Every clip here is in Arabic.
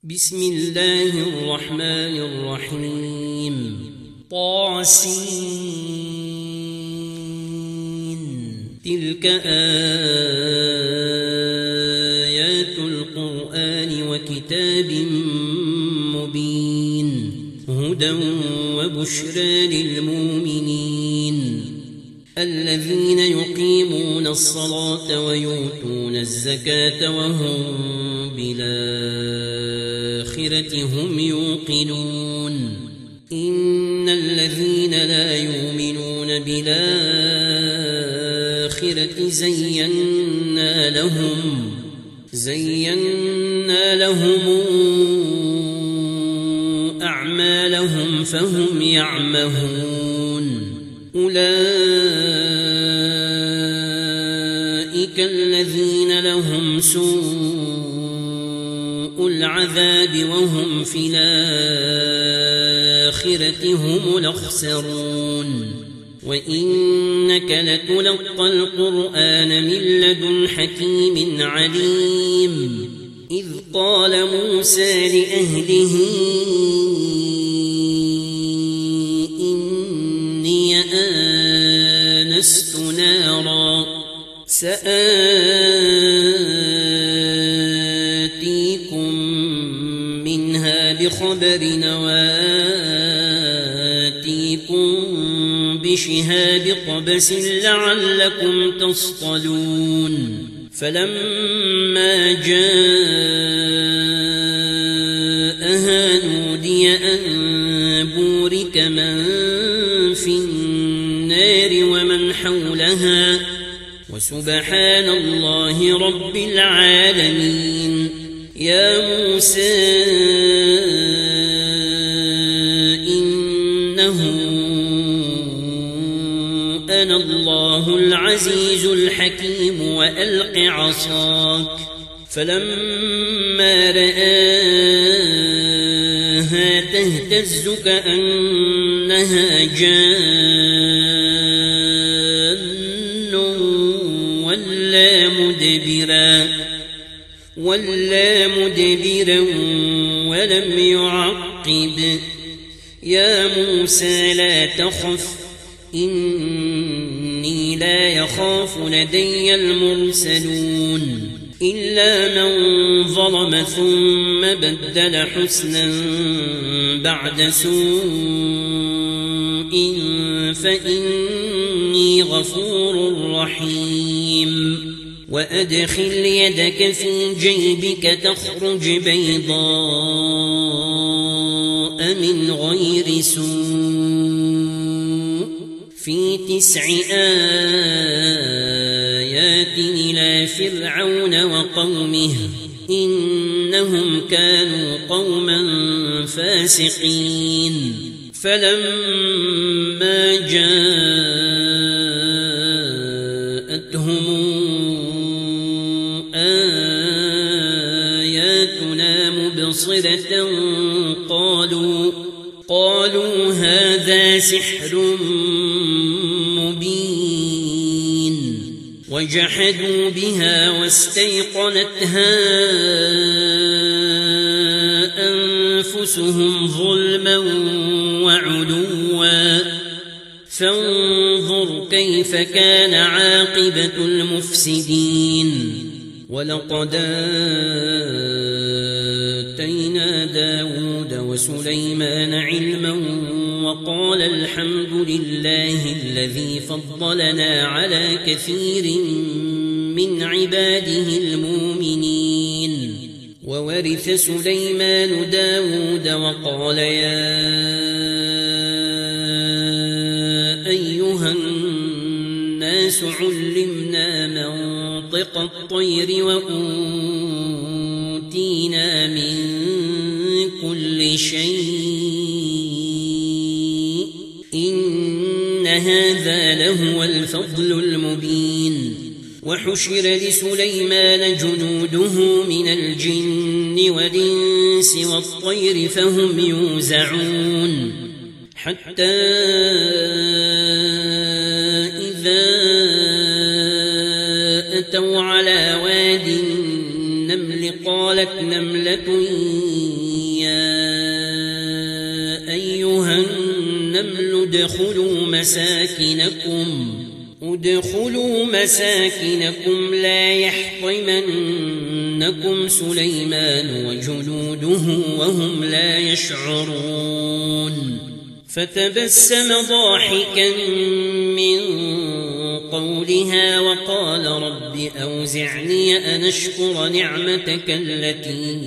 بسم الله الرحمن الرحيم طاسين تلك آيات القرآن وكتاب مبين هدى وبشرى للمؤمنين الذين يقيمون الصلاة ويؤتون الزكاة وهم بالآخرة هم يوقنون إن الذين لا يؤمنون بالآخرة زينا لهم أعمالهم فهم يعمهون أولئك الذين لهم سوء العذاب وهم في الآخرة هم الأخسرون وإنك لتلقى القرآن من لدن حكيم عليم إذ قال موسى لأهله آنست نارا سآتيكم منها بخبر وآتيكم بشهاب قبس لعلكم تصطلون فلما جاءها نودي أن بورك من في النار ومن حولها وسبحان الله رب العالمين يا موسى إنه أنا الله العزيز الحكيم وألق عصاك فلما رآها تهتز كأنها جان ولا مدبرا ولم يعقب يا موسى لا تخف إني لا يخاف لدي المرسلون إلا من ظلم ثم بدل حسنا بعد سوء فإني غفور رحيم وأدخل يدك في جيبك تخرج بيضاء من غير سوء في 9 آيات إلى فرعون وقومه إنهم كانوا قوما فاسقين فلما جاءتهم آياتنا مبصرة قالوا هذا سحر مبين وجحدوا بها واستيقنتها أنفسهم ظلما وعلوا فانظر كيف كان عاقبة المفسدين ولقد آتينا داود وسليمان علما وقال الحمد لله الذي فضلنا على كثير من عباده المؤمنين وورث سليمان داود وقال يا أيها الناس علمنا منطق الطير وأوتينا من كل شيء إن هذا لهو الفضل المبين وحشر لسليمان جنوده من الجن والإنس والطير فهم يوزعون حتى إذا أتوا على واد النمل قال وقالت نملة يا أيها النمل ادخلوا مساكنكم لا يحطمنكم سليمان وجنوده وهم لا يشعرون فتبسم ضاحكا من قولها وقال رب أوزعني أن أشكر نعمتك التي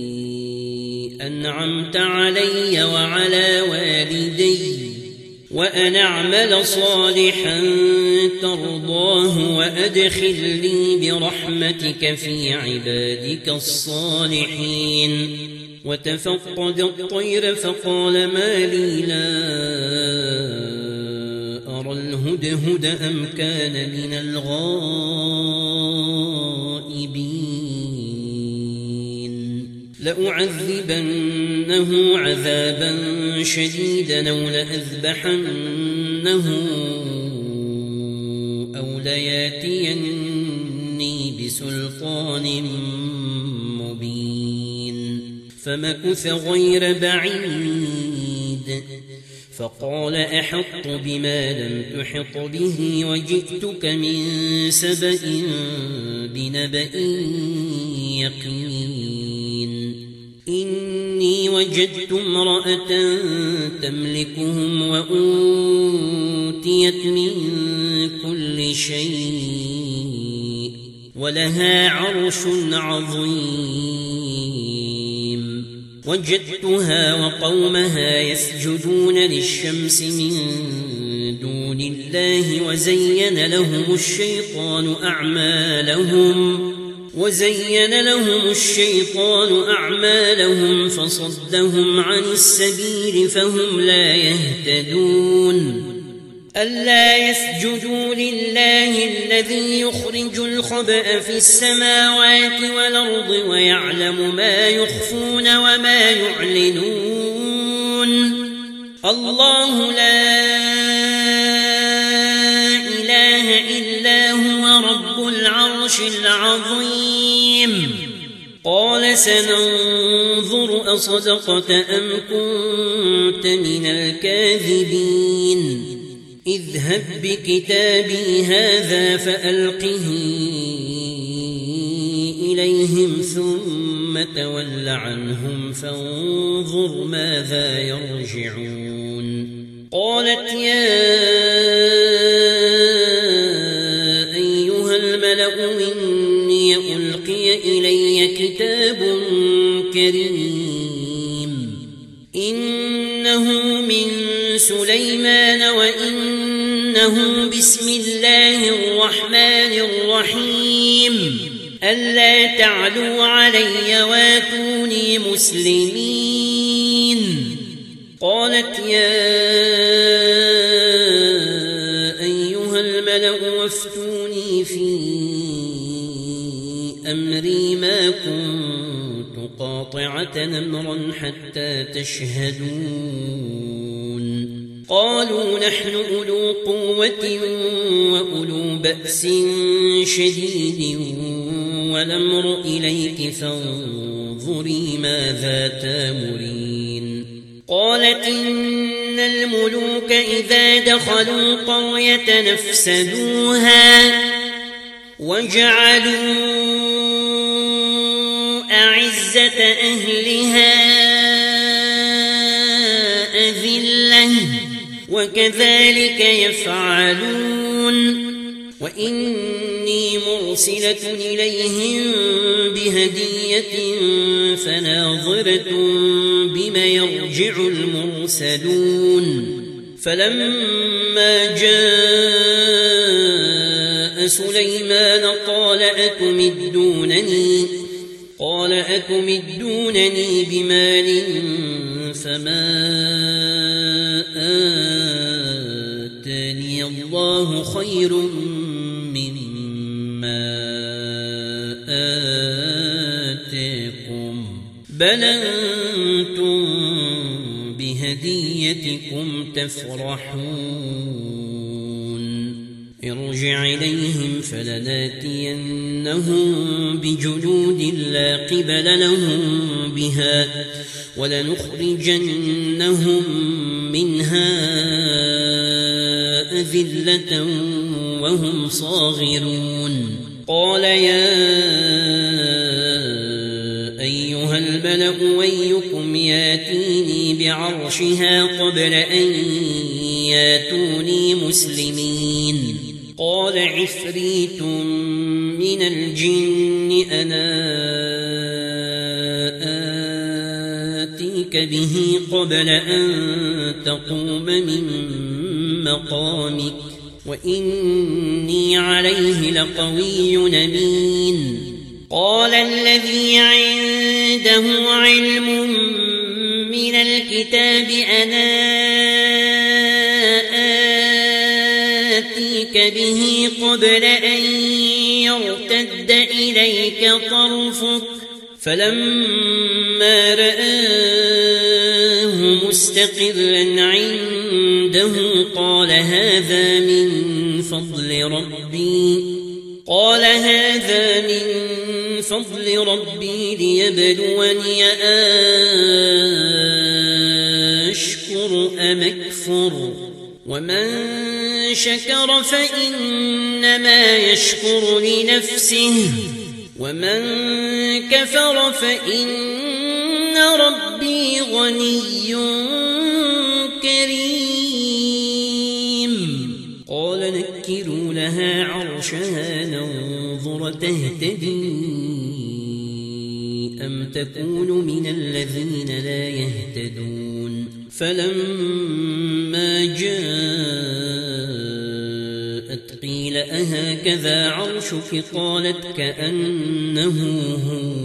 أنعمت علي وعلى والدي وأن أعمل صالحا ترضاه وأدخلني برحمتك في عبادك الصالحين وتفقد الطير فقال ما لي لا أرى الهدهد أم كان من الغائبين لأعذبنه عذابا شديدا أو لأذبحنه أو لياتيني بسلطان مبين فمكث غير بعيد فقال أحط بما لم تحط به وجئتك من سبأ بنبأ يقين إني وجدت امرأة تملكهم وأوتيت من كل شيء ولها عرش عظيم وجدتها وقومها يسجدون للشمس من دون الله وزين لهم الشيطان أعمالهم فصدهم عن السبيل فهم لا يهتدون ألا يسجدوا لله الذي يخرج الخبأ في السماوات والأرض ويعلم ما يخفون وما يعلنون الله لا إله إلا هو رب العرش العظيم قال سننظر أصدقت أم كنت من الكاذبين اذهب بكتابي هذا فألقه إليهم ثم تول عنهم فانظر ماذا يرجعون قالت يا أيها الملأ إني ألقي إلي كتاب كريم إنه من سليمان وإنه بسم الله الرحمن الرحيم ألا تعلوا علي واتوني مسلمين قالت يا أيها الملأ وافتوني في أمري ما كنت قاطعة أمرا حتى تشهدون قالوا نحن أولو قوة وأولو بأس شديد والأمر إليك فانظري ماذا تامرين قالت إن الملوك إذا دخلوا قرية نفسدوها وجعلوا أعزة أهلها أذلة وكذلك يفعلون وإني مرسلة إليهم بهدية فناظرة بما يرجع المرسلون فلما جاء سليمان قال أتمدونني بمال فما آتاني الله خير مما آتاكم بل أنتم بهديتكم تفرحون ارجع إليهم فلناتينهم بجنود لا قبل لهم بها ولنخرجنهم منها أذلة وهم صاغرون قال يا أيها الملأ أيكم ياتيني بعرشها قبل أن ياتوني مسلمين قال عفريت من الجن أنا آتيك به قبل أن تقوم من مقامك وإني عليه لقوي أمين قال الذي عنده علم من الكتاب أنا آتيك به قبل أن يرتد إليك طرفك فلما رآه مستقرا عنده قال هذا من فضل ربي ليبلوني أشكر أم أكفر ومن شكر فإنما يشكر لنفسه ومن كفر فإن ربي غني كريم قال نكروا لها عرشها ننظر تهتدي أم تكون من الذين لا يهتدون فلما جاءت قيل أهكذا عرشك قالت كأنه هو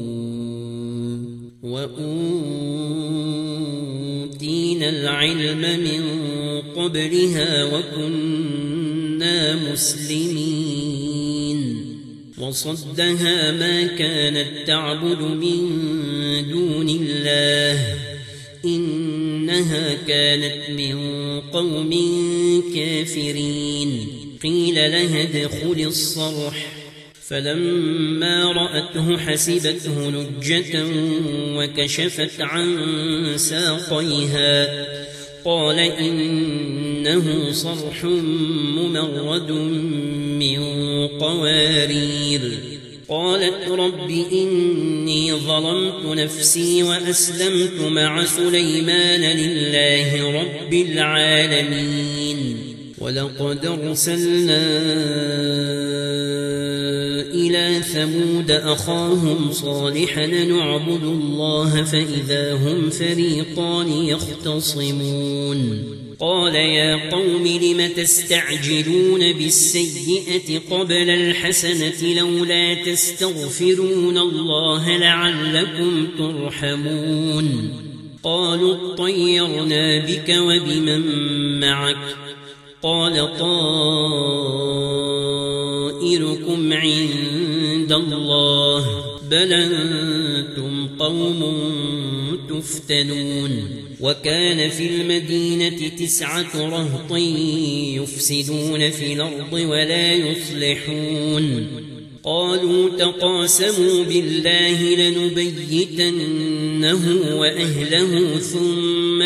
وأوتينا العلم من قبلها وكنا مسلمين وصدها ما كانت تعبد من دون الله إنها كانت من قوم كافرين قيل لها ادخل الصرح فلما رأته حسبته لجة وكشفت عن ساقيها قال إنه صرح ممرد من قوارير قالت رب إني ظلمت نفسي وأسلمت مع سليمان لله رب العالمين ولقد أرسلنا إلى ثمود أخاهم صالحا نعبد الله فإذا هم فريقان يختصمون قال يا قوم لم تستعجلون بالسيئة قبل الحسنة لولا تستغفرون الله لعلكم ترحمون قالوا اطيرنا بك وبمن معك قال طائركم عند الله بل أنتم قوم تفتنون وكان في المدينة 9 رهط يفسدون في الأرض ولا يصلحون قالوا تقاسموا بالله لنبيتنه وأهله ثم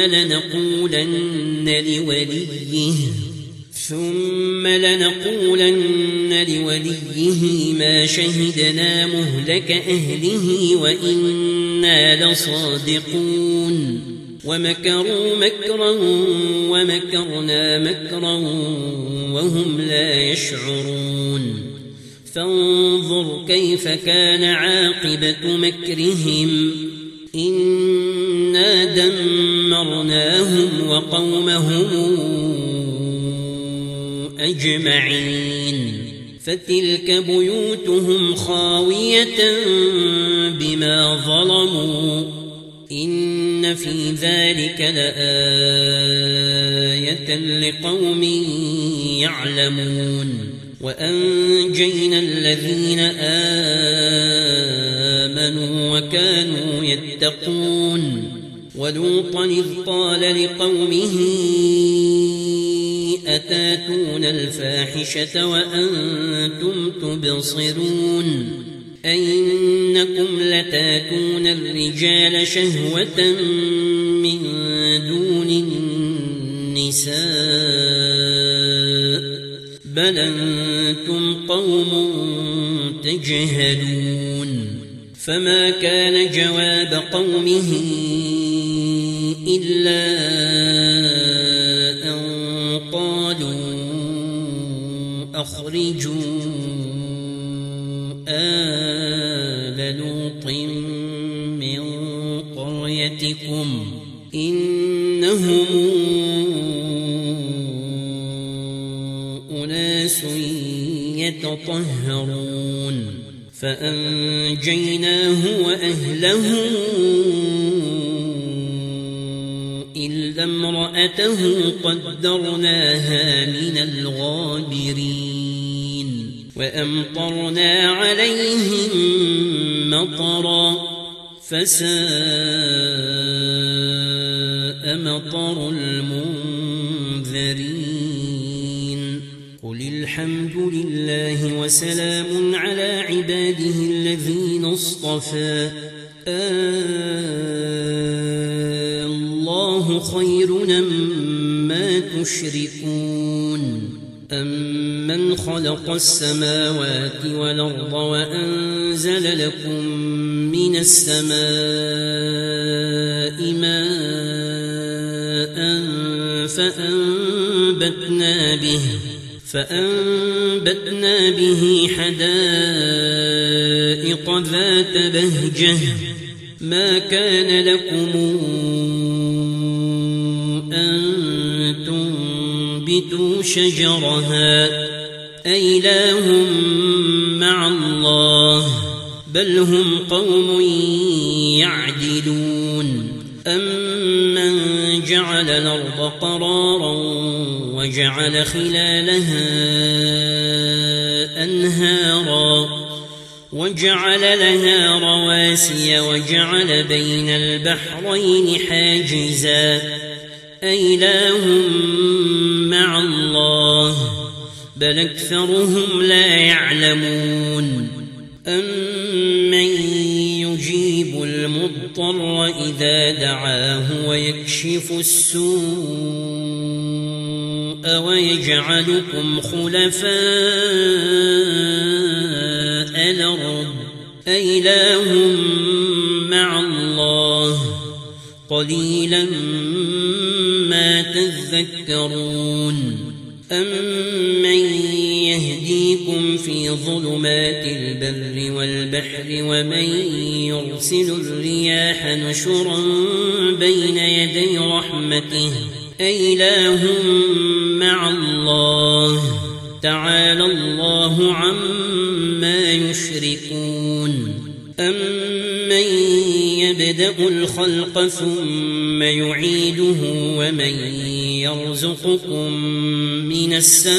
لنقولن لوليه ما شهدنا مهلك أهله وإنا لصادقون ومكروا مكرا ومكرنا مكرا وهم لا يشعرون فانظر كيف كان عاقبة مكرهم إنا دمرناهم وقومهم أجمعين فتلك بيوتهم خاوية بما ظلموا إن في ذلك لآية لقوم يعلمون وأنجينا الذين آمنوا وكانوا يتقون ولوطا إذ قال لقومه أتاتون الفاحشة وأنتم تبصرون أئنكم لتاتون الرجال شهوة من دون النساء بل أنتم قوم تجهلون فما كان جواب قومه إلا أن قالوا أخرجوا آل لوط من قريتكم إنهم أناس يتطهرون فأنجيناه وأهله إلا امرأته قدرناها من الغابرين وأمطرنا عليهم مطرا فساء مطر المنذرين قل الحمد لله وسلام على عباده الذين اصطفى الله خير أمّا تشركون أمن خلق السماوات والأرض وأنزل لكم من السماء ماء فأنبتنا به حدائق ذات بهجة ما كان لكم أن تنبتوا شجرها أإله مع الله بل هم قوم يعدلون أمن جعل الأرض قرارا وجعل خلالها أنهارا وجعل لها رواسي وجعل بين البحرين حاجزا أإله مع الله بل أكثرهم لا يعلمون أمن يجيب المضطر إذا دعاه ويكشف السوء ويجعلكم خلفاء الأرض أإله مع الله قليلا ما تذكرون أمن يهديكم في ظلمات البر والبحر ومن يرسل الرياح نشرا بين يدي رحمته أإله مع الله تعالى الله عما يشركون أمن يبدأ الخلق ثم يعيده ومن يرزقكم من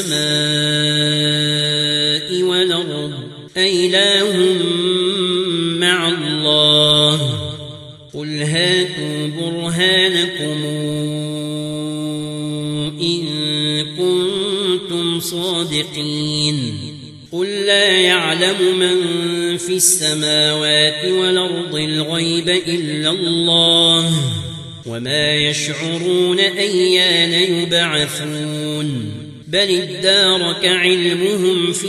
السماء والأرض أإله مع الله قل هاتوا برهانكم إن كنتم صادقين قل لا يعلم من في السماوات والأرض الغيب إلا الله وما يشعرون أيان يبعثون بل ادارك علمهم في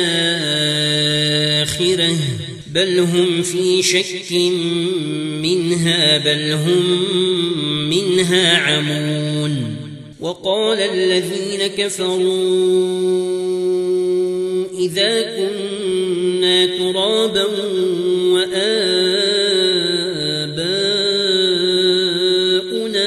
الآخرة بل هم في شك منها بل هم منها عمون وقال الذين كفروا إذا كنا ترابا وآباؤنا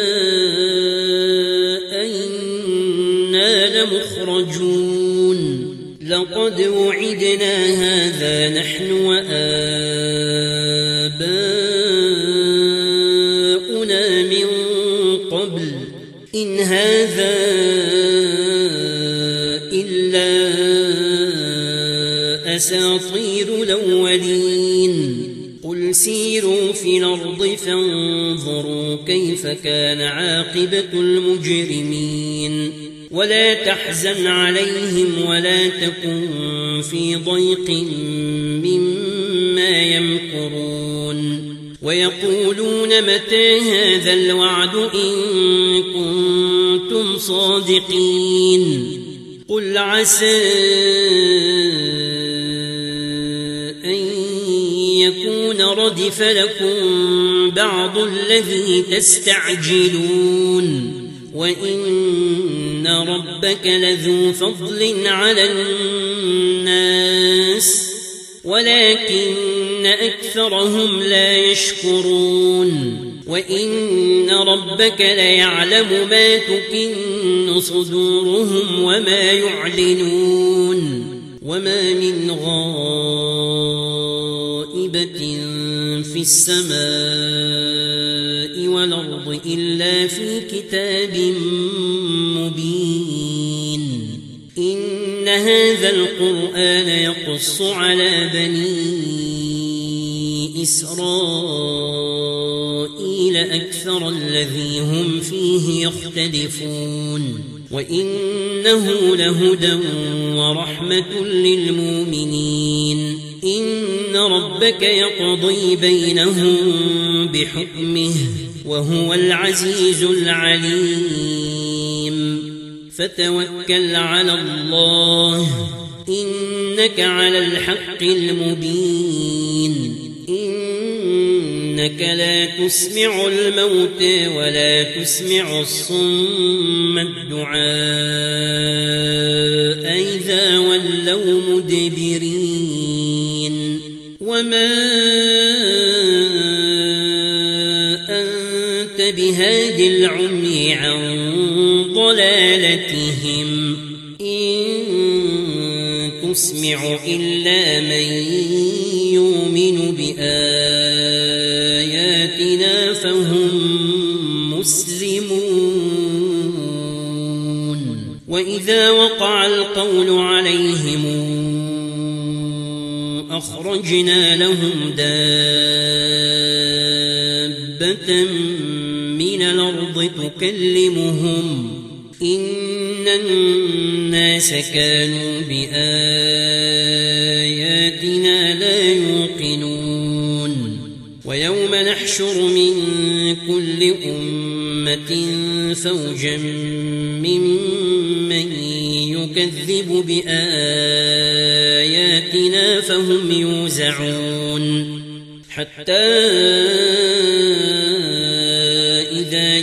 أئنا لمخرجون لقد وعدنا هذا نحن وآباؤنا من قبل إن هذا إلا أساطير الأولين قل قل سيروا في الأرض فانظروا كيف كان عاقبة المجرمين ولا تحزن عليهم ولا تكن في ضيق مما يمكرون ويقولون متى هذا الوعد إن كنتم صادقين قل عسى أن يكون ردف لكم بعض الذي تستعجلون وإن ربك لذو فضل على الناس ولكن أكثرهم لا يشكرون وإن ربك ليعلم ما تكن صدورهم وما يعلنون وما من غائبة في السماء والأرض إلا في كتاب مبين إن هذا القرآن يقص على بني إسرائيل أكثر الذي هم فيه يختلفون وإنه لهدى ورحمة للمؤمنين إن ربك يقضي بينهم بحكمه وهو العزيز العليم فتوكل على الله إنك على الحق المبين إنك لا تسمع الموتى ولا تسمع الصم الدعاء إذا ولوا مدبرين وما أنت بهاد العمي عن ضلالتهم إن تسمع إلا من يؤمن بآياتنا فهم مسلمون وإذا وقع القول عليهم أخرجنا لهم دابة من الأرض تكلمهم إن الناس كانوا بآياتنا لا يوقنون ويوم نحشر من كل أمة فوجا ممن يكذب بآياتنا فهم يوزعون حتى إذا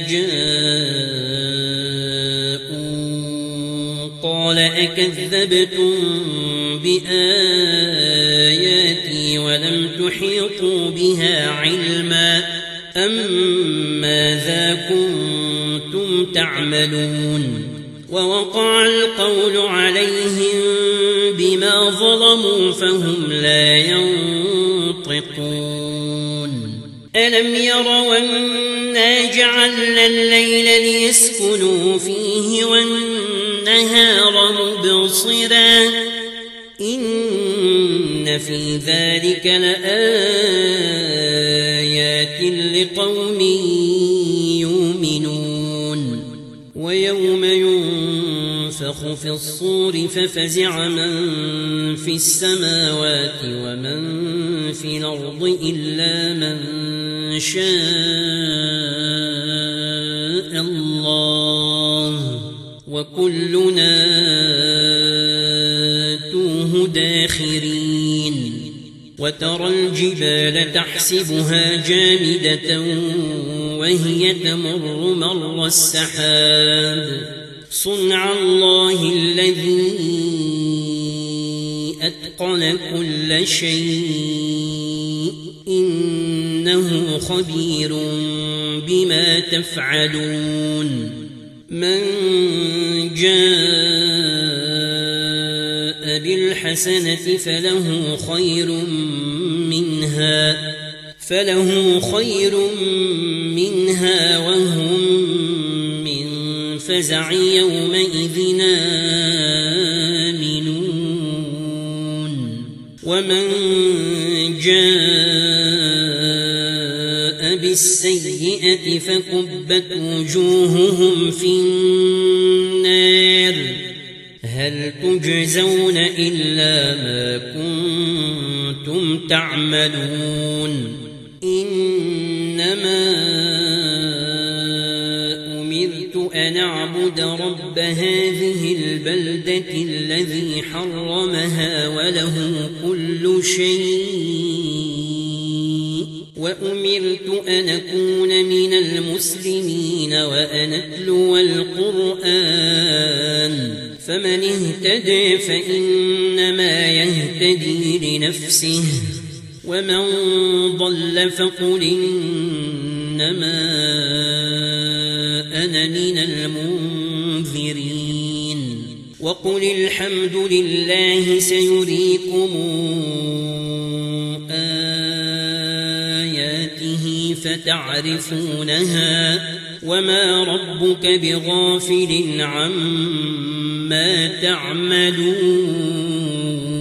جاءوا قال أكذبتم بآياتي ولم تحيطوا بها علما أم ماذا كنتم تعملون ووقع القول عليهم بما ظلموا فهم لا ينطقون ألم يروا أنا جعلنا الليل ليسكنوا فيه والنهار مبصرا إن في ذلك لآيات لقوم يؤمنون ويوم ينفخ في الصور ففزع من في السماوات ومن في الأرض إلا من شاء الله وكلنا آتوه داخرين وترى الجبال تحسبها جامدة وهي تمر مر السحاب صنع الله الذي أتقن كل شيء إنه خبير بما تفعلون من جاء بالحسنة فله خير منها وهم من فزع يومئذ آمنون ومن جاء بالسيئة فكبت وجوههم في النار هل تجزون إلا ما كنتم تعملون إنما أمرت أن أعبد رب هذه البلدة الذي حرمها وله كل شيء وأمرت أن أكون من المسلمين وأن أتلو القرآن فمن اهتدى فإنما يهتدي لنفسه ومن ضل فقل إنما أنا من المنذرين وقل الحمد لله سيريكم آياته فتعرفونها وما ربك بغافل عما تعملون